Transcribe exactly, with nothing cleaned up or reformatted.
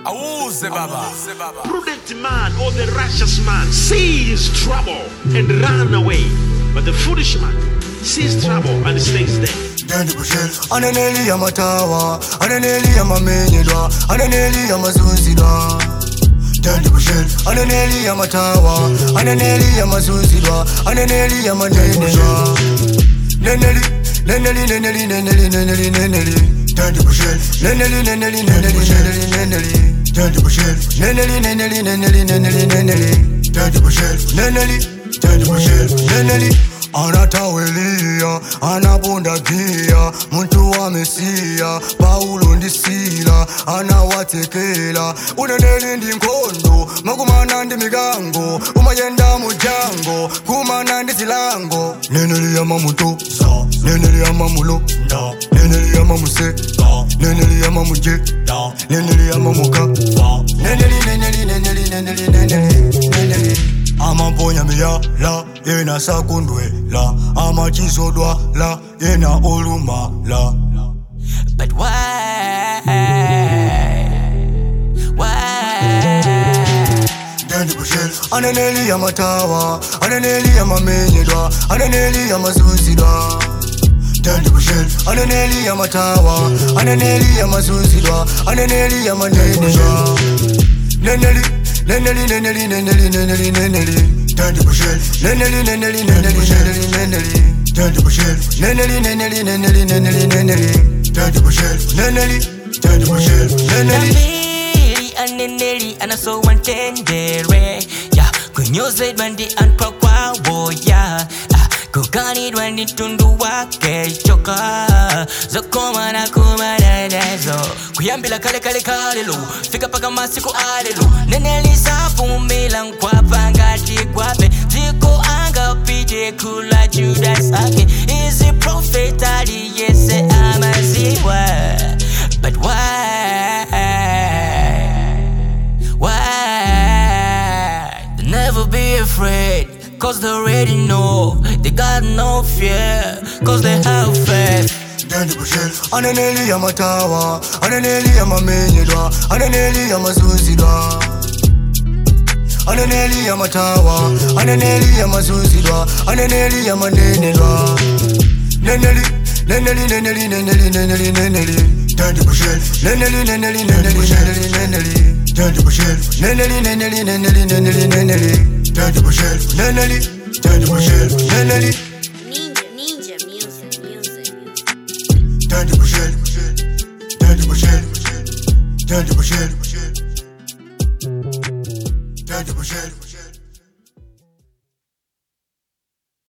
Awuze baba. Prudent man or the righteous man sees trouble and run away, but the foolish man sees trouble and stays there. Ananeli ya matawa, ananeli ya mamenyedwa, ananeli ya mazunzidwa. Ananeli ya matawa, ananeli ya mazunzidwa, ananeli ya manenedwa. Neneli, neneli, neneli, neneli, neneli, neneli. Neneli, neneli, neneli, neneli, neneli. Neneli, neneli, neneli, neneli, neneli. Neneli, neneli. Anatawelia, anabonda gia, muntu wa Mesia, Paulo ndi Sila, anawatekela. Uneneli ndi nkondo, magumana ndi migango, umayenda mujango, kumana ndi zilango. Neneli ya mamuto, neneli ya mamulo, neneli ya mamuse, neneli ya mamuje, neneli ya mamuka. Neneli, neneli, neneli, neneli, neneli, neneli. Amamponya miya la, yena sakundwe la, amachizodwa la, yena oluma la. But why? Why? Ananeli ya matawa, ananeli ya mamenyedwa, ananeli ya mazunzidwa. Ananeli ya matawa, ananeli ya mazunzidwa, ananeli ya manenedwa. Neneli, neneli, neneli, neneli, neneli, neneli. Neneli, neneli, neneli, neneli, neneli. Neneli, neneli, neneli, neneli, neneli. Neneli, neneli. Ananeli anaso wantendere ya kunyoze bandi anpakwa woya kukani dwani tundu wake choka zokoma na kumana nazo kuyambila kale kale kalelo fika paka masiku alelo neneli safumila nkwapa ngati kwape ziko anga pije kula Judas ake izi prophet ali yese amaziwa. But why? Why? Never be afraid, cause they already know. They got no fear, cause they have faith. Ananeli ya matawa, ananeli ya mamenyedwa, ananeli ya mazunzidwa. Ananeli ya matawa, ananeli ya mazunzidwa, ananeli ya manenedwa. Neneli, neneli, neneli, neneli, neneli, neneli. Neneli, neneli, neneli, neneli, neneli. Neneli, neneli, neneli, neneli, neneli. Neneli, neneli. Ninja, ninja, music, music. Daddy Bushel, Daddy Bushel, Daddy Bushel, Daddy Bushel.